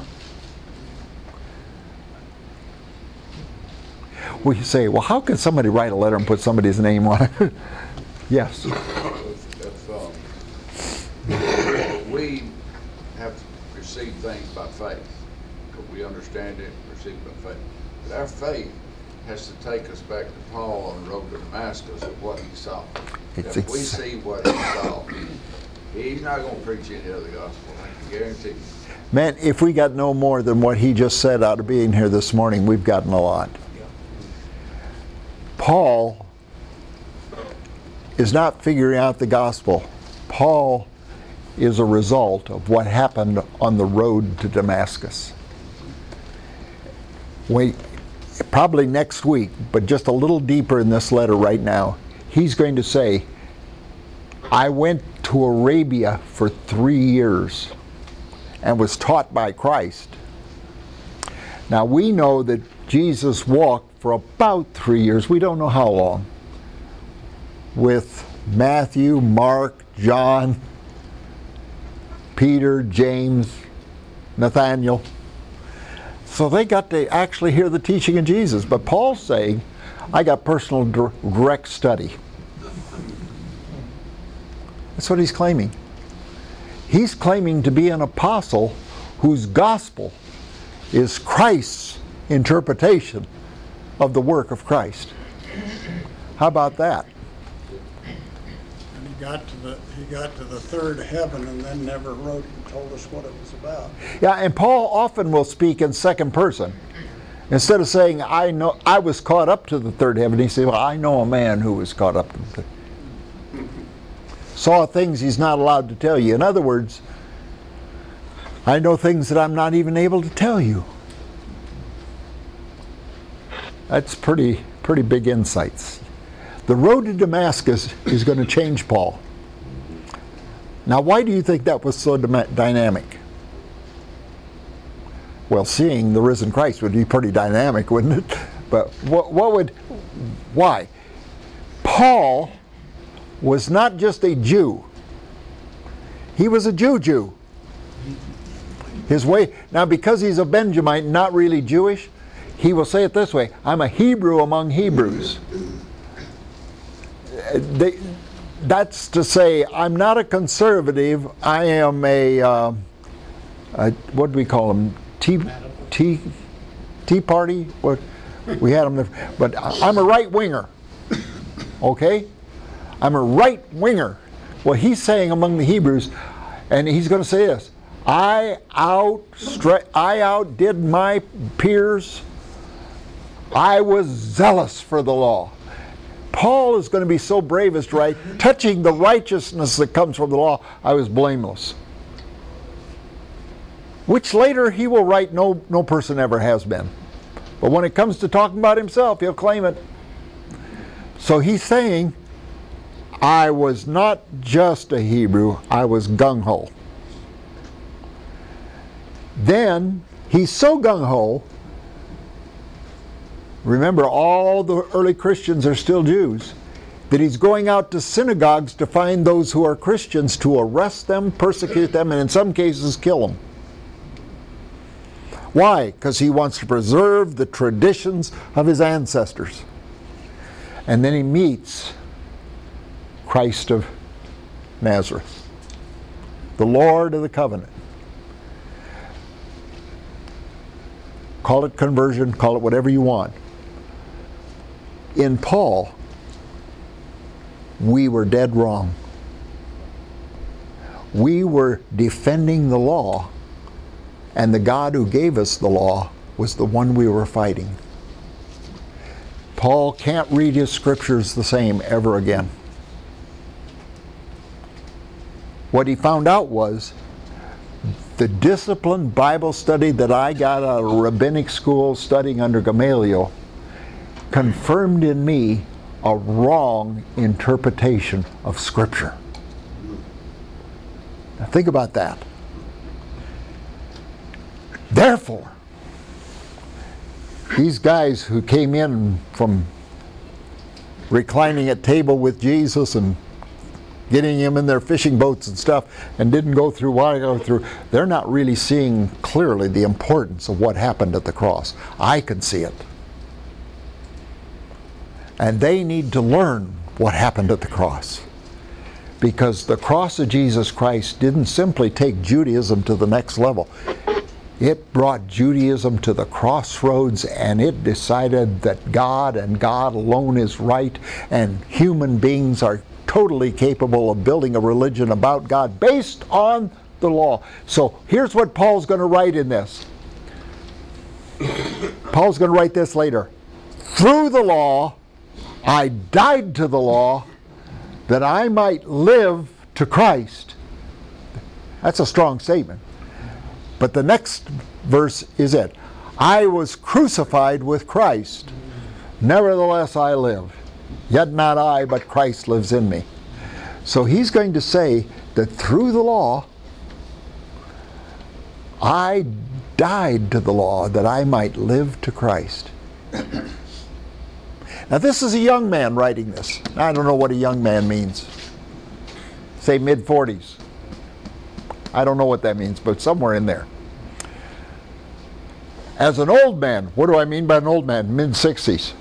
We say, well, how can somebody write a letter and put somebody's name on it? Yes. If, um, we have received things by faith, because we understand it, receive it by faith. But our faith has to take us back to Paul on the road to Damascus of what he saw. It's If we ex- see what he saw, he's not going to preach any other gospel, I can guarantee you. Man, if we got no more than what he just said out of being here this morning, we've gotten a lot. Paul is not figuring out the gospel. Paul is a result of what happened on the road to Damascus. We, probably next week, but just a little deeper in this letter right now, he's going to say, I went to Arabia for three years and was taught by Christ. Now we know that Jesus walked for about three years, we don't know how long, with Matthew, Mark, John, Peter, James, Nathaniel. So they got to actually hear the teaching of Jesus. But Paul's saying, I got personal direct study. That's what he's claiming. He's claiming to be an apostle whose gospel is Christ's interpretation of the work of Christ. How about that? And he got to the he got to the third heaven and then never wrote and told us what it was about. Yeah, and Paul often will speak in second person. Instead of saying, I know I was caught up to the third heaven, he said, well, I know a man who was caught up to the third. Saw things he's not allowed to tell you. In other words, I know things that I'm not even able to tell you. That's pretty, pretty big insights. The road to Damascus is going to change Paul. Now, why do you think that was so dy- dynamic? Well, seeing the risen Christ would be pretty dynamic, wouldn't it? But what, what would, why? Paul was not just a Jew. He was a Jew Jew. His way, now because he's a Benjamite, not really Jewish, he will say it this way, I'm a Hebrew among Hebrews. They, that's to say, I'm not a conservative, I am a, uh, a what do we call them, tea, tea, tea party? What, we had them there, but I'm a right winger, okay? I'm a right winger. Well, he's saying among the Hebrews, and he's going to say this, I outstre- I outdid my peers. I was zealous for the law. Paul is going to be so brave as to write, touching the righteousness that comes from the law, I was blameless. Which later he will write, no, no person ever has been. But when it comes to talking about himself, he'll claim it. So he's saying, I was not just a Hebrew, I was gung-ho. Then, he's so gung-ho, remember all the early Christians are still Jews, that he's going out to synagogues to find those who are Christians to arrest them, persecute them, and in some cases kill them. Why? Because he wants to preserve the traditions of his ancestors. And then he meets Christ of Nazareth, the Lord of the covenant. Call it conversion, call it whatever you want. In Paul, we were dead wrong. We were defending the law, and the God who gave us the law was the one we were fighting. Paul can't read his scriptures the same ever again. What he found out was the disciplined Bible study that I got out of rabbinic school studying under Gamaliel confirmed in me a wrong interpretation of Scripture. Now think about that. Therefore, these guys who came in from reclining at table with Jesus and getting him in their fishing boats and stuff and didn't go through what I go through, they're not really seeing clearly the importance of what happened at the cross. I can see it. And they need to learn what happened at the cross. Because the cross of Jesus Christ didn't simply take Judaism to the next level. It brought Judaism to the crossroads, and it decided that God and God alone is right, and human beings are totally capable of building a religion about God based on the law. So here's what Paul's going to write in this. Paul's going to write this later. Through the law, I died to the law that I might live to Christ. That's a strong statement. But the next verse is it. I was crucified with Christ. Nevertheless I live. Yet not I, but Christ lives in me. So he's going to say that through the law, I died to the law that I might live to Christ. Now this is a young man writing this. I don't know what a young man means. Say mid forties. I don't know what that means, but somewhere in there. As an old man, what do I mean by an old man? mid sixties.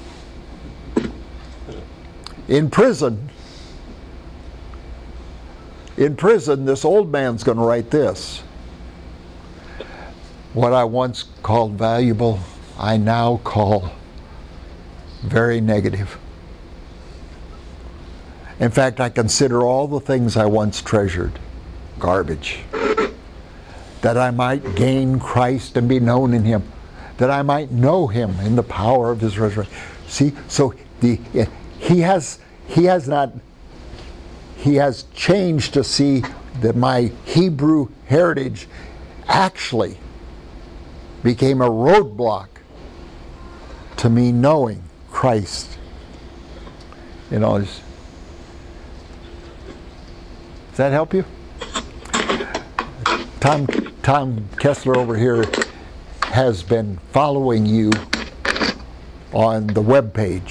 In prison, in prison, this old man's going to write this. What I once called valuable, I now call very negative. In fact, I consider all the things I once treasured garbage. That I might gain Christ and be known in Him. That I might know Him in the power of His resurrection. See, so the he has he has not he has changed to see that my Hebrew heritage actually became a roadblock to me knowing Christ. You know, does that help you? Tom, Tom Kessler over here has been following you on the web page.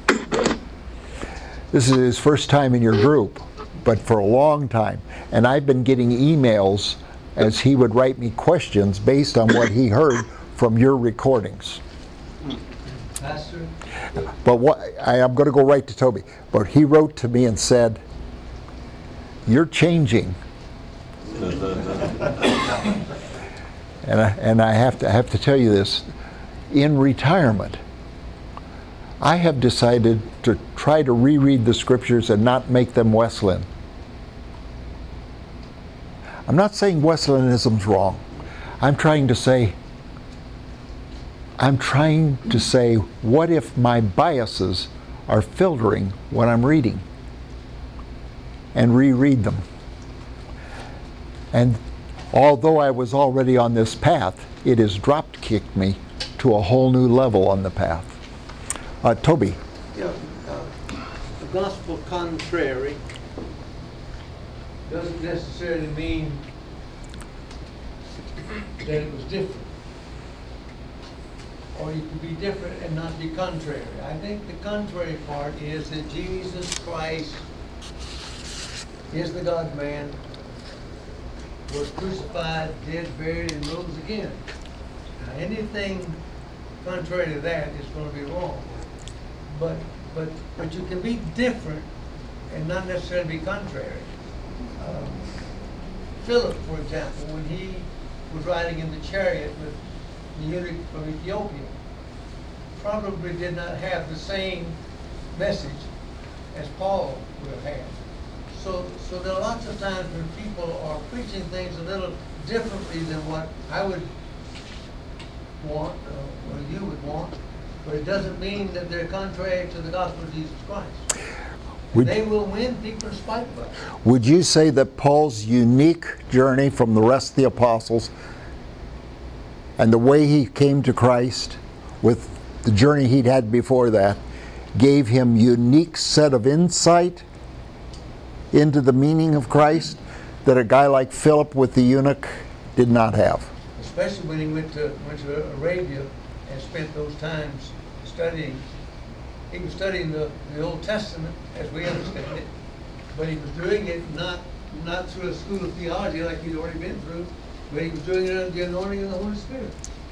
This is his first time in your group, but for a long time. And I've been getting emails as he would write me questions based on what he heard from your recordings. Pastor? But what I, I'm going to go right to Toby. But he wrote to me and said, "You're changing." and I, and I have to I have to tell you this. In retirement, I have decided to try to reread the scriptures and not make them Wesleyan. I'm not saying Wesleyanism's wrong. I'm trying to say, I'm trying to say, what if my biases are filtering what I'm reading and reread them. And although I was already on this path, it has drop kicked me to a whole new level on the path. Uh, Toby. Yeah, uh, the gospel contrary doesn't necessarily mean that it was different. Or you could be different and not be contrary. I think the contrary part is that Jesus Christ is the God-man, was crucified, dead, buried, and rose again. Now, anything contrary to that is going to be wrong. But but but you can be different and not necessarily be contrary. Um, Philip, for example, when he was riding in the chariot with the eunuch from Ethiopia, probably did not have the same message as Paul would have had. So, so there are lots of times when people are preaching things a little differently than what I would want, or, or you would want, but it doesn't mean that they're contrary to the gospel of Jesus Christ. Would, they will win people in spite of us. Would you say that Paul's unique journey from the rest of the apostles and the way he came to Christ with the journey he'd had before that gave him unique set of insight into the meaning of Christ that a guy like Philip with the eunuch did not have? Especially when he went to went to Arabia and spent those times studying. He was studying the, the Old Testament as we understand it, but he was doing it not not through a school of theology like he'd already been through, but he was doing it under the anointing of the Holy Spirit.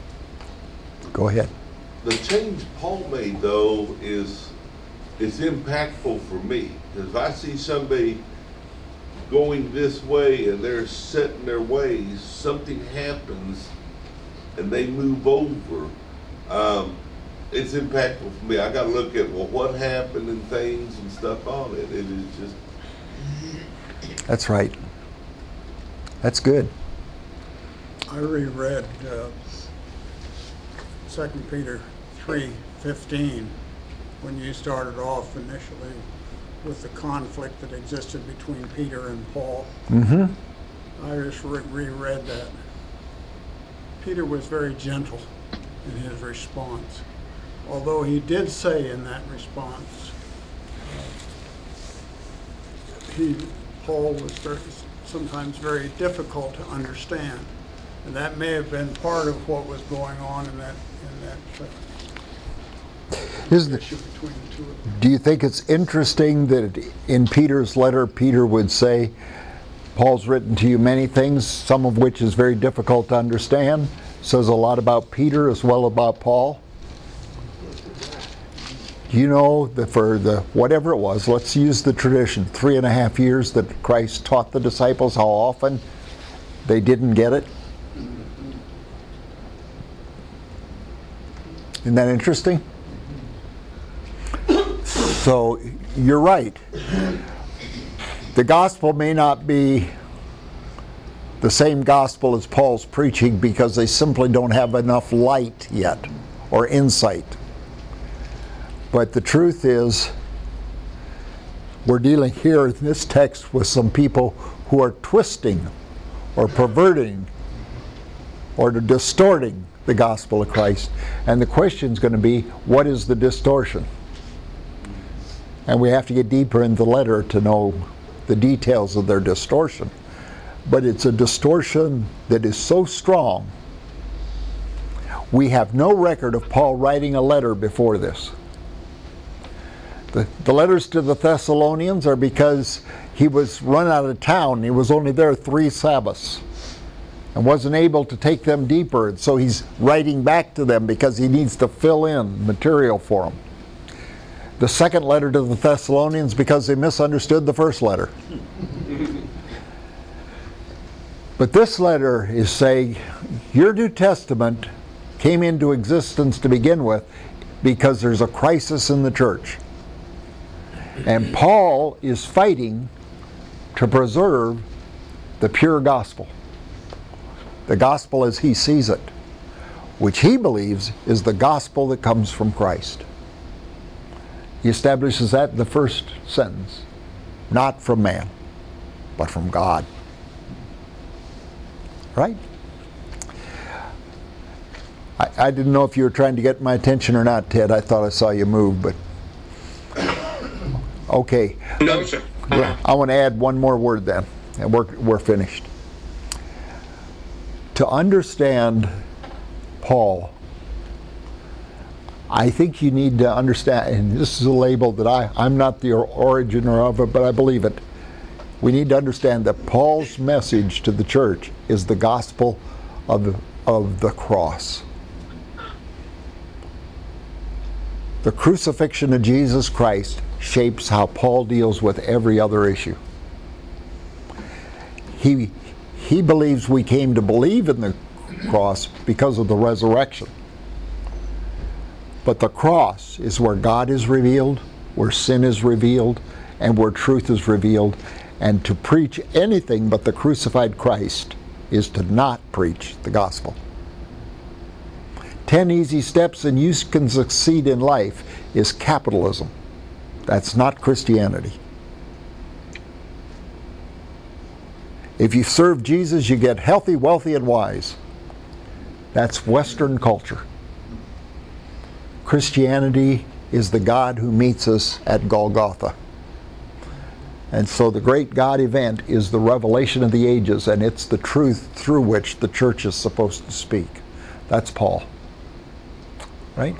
Go ahead. The change Paul made, though, is is impactful for me. Because if I see somebody going this way and they're set in their ways, something happens and they move over, um, it's impactful for me. I got to look at, well, what happened and things and stuff on it. It is just... That's right. That's good. I reread uh, Second Peter three fifteen when you started off initially with the conflict that existed between Peter and Paul. Mm-hmm. I just re reread that. Peter was very gentle in his response, although he did say in that response, uh, he, Paul was very, sometimes very difficult to understand. And that may have been part of what was going on in that in that uh, Isn't issue between the two of them. Do you think it's interesting that in Peter's letter, Peter would say, Paul's written to you many things, some of which is very difficult to understand? Says a lot about Peter as well about Paul. You know that for the whatever it was, let's use the tradition, three and a half years that Christ taught the disciples, how often they didn't get it? Isn't that interesting? So you're right. The gospel may not be the same gospel as Paul's preaching because they simply don't have enough light yet or insight. But the truth is, we're dealing here in this text with some people who are twisting or perverting or distorting the gospel of Christ. And the question is going to be, what is the distortion? And we have to get deeper in the letter to know the details of their distortion. But it's a distortion that is so strong. We have no record of Paul writing a letter before this. The, the letters to the Thessalonians are because he was run out of town. He was only there three Sabbaths and wasn't able to take them deeper. And so he's writing back to them because he needs to fill in material for them. The second letter to the Thessalonians because they misunderstood the first letter. But this letter is saying, your New Testament came into existence to begin with because there's a crisis in the church. And Paul is fighting to preserve the pure gospel. The gospel as he sees it, which he believes is the gospel that comes from Christ. He establishes that in the first sentence. Not from man, but from God. Right? I, I didn't know if you were trying to get my attention or not, Ted. I thought I saw you move, but... Okay. No, sir. I want to add one more word then, and we're, we're finished. To understand Paul, I think you need to understand, and this is a label that I, I'm not the originator of it, but I believe it. We need to understand that Paul's message to the church is the gospel of the, of the cross. The crucifixion of Jesus Christ shapes how Paul deals with every other issue. He, he believes we came to believe in the cross because of the resurrection. But the cross is where God is revealed, where sin is revealed, and where truth is revealed. And to preach anything but the crucified Christ is to not preach the gospel. Ten easy steps and you can succeed in life is capitalism. That's not Christianity. If you serve Jesus, you get healthy, wealthy, and wise. That's Western culture. Christianity is the God who meets us at Golgotha. And so the great God event is the revelation of the ages, and it's the truth through which the church is supposed to speak. That's Paul. Right?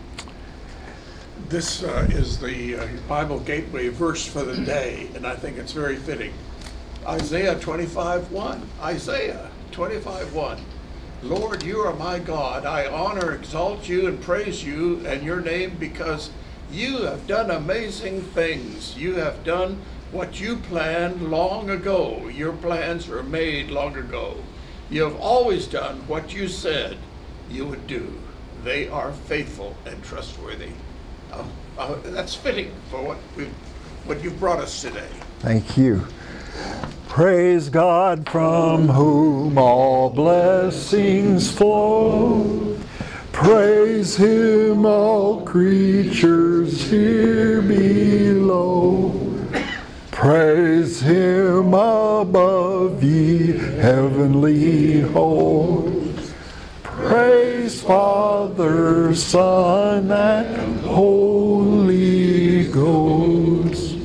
This uh, is the uh, Bible Gateway verse for the day, and I think it's very fitting. Isaiah twenty-five one. Isaiah twenty-five one. Lord, you are my God. I honor, exalt you, and praise you and your name because you have done amazing things. You have done what you planned long ago. Your plans were made long ago. You have always done what you said you would do. They are faithful and trustworthy. Uh, uh, that's fitting for what we, what you've brought us today. Thank you. Praise God from whom all blessings flow. Praise Him, all creatures here below. Praise Him above, ye heavenly hosts. Praise Father, Son, and Holy Ghost.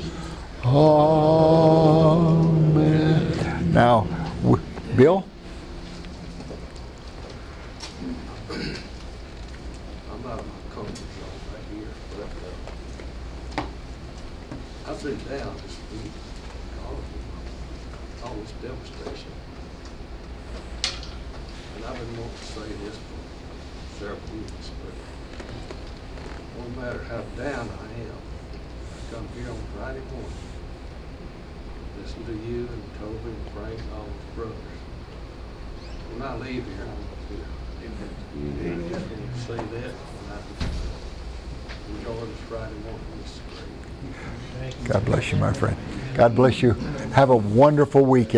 Amen. Now, w- Bill? I'm out of my comfort zone right here, but uh, I've been down this week, all of all this devastation. And I've been wanting to say this for several weeks, but no matter how down I am, I come here on Friday morning, listen to you and Toby and Frank and all his brothers. When I leave here, I'm going to say that, and I enjoy this Friday morning. This is great. God bless you, my friend. God bless you. Have a wonderful weekend.